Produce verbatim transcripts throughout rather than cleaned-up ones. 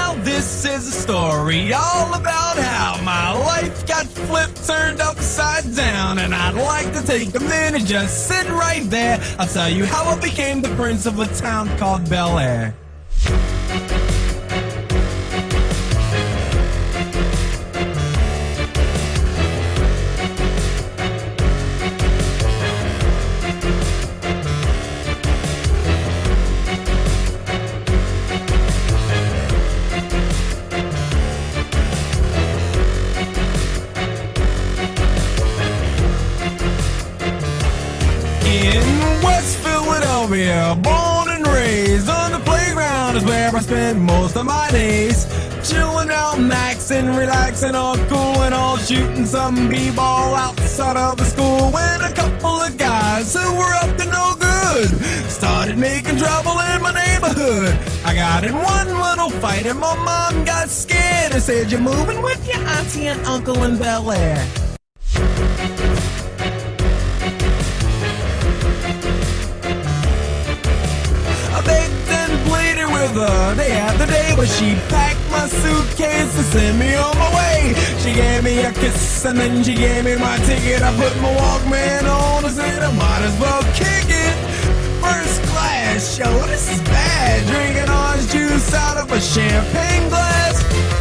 Now this is a story all about how my life got flipped, turned upside down. And I'd like to take a minute, just sit right there. I'll tell you how I became the prince of a town called Bel Air. In West Philadelphia, born and raised on the playground is where I spent most of my days. Chilling out, maxing, relaxing, all cool and all, shooting some b-ball outside of the school. When a couple of guys who were up to no good started making trouble in my neighborhood. I got in one little fight and my mom got scared and said, "You're moving with your auntie and uncle in Bel Air." I begged and pleaded with her day after day, but she packed my suitcase and sent me on my way. She gave me a kiss and then she gave me my ticket. I put my Walkman on and said I might as well kick it. First class, yo, this is bad. Drinking orange juice out of a champagne glass.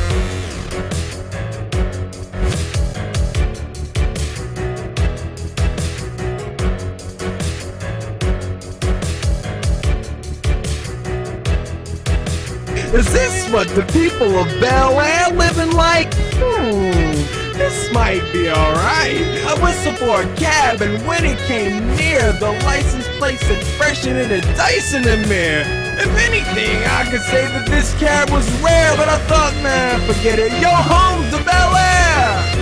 Is this what the people of Bel Air living like? Hmm, this might be alright. I whistled for a cab and when it came near, the license plate said freshen it a dice in the mirror. If anything, I could say that this cab was rare, but I thought, man, forget it. Yo, home to Bel Air!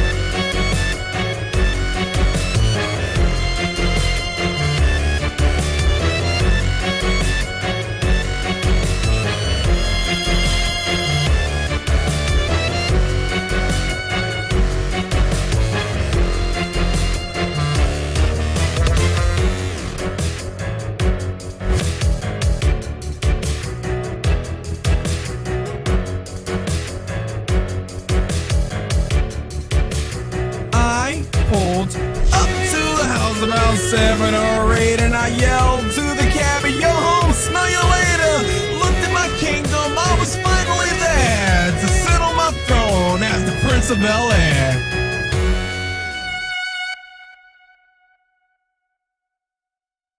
Pulled up to the house about seven or eight, and I yelled to the cabbie, "Yo, home, smell you later." Looked at my kingdom, I was finally there to sit on my throne as the Prince of Bel Air.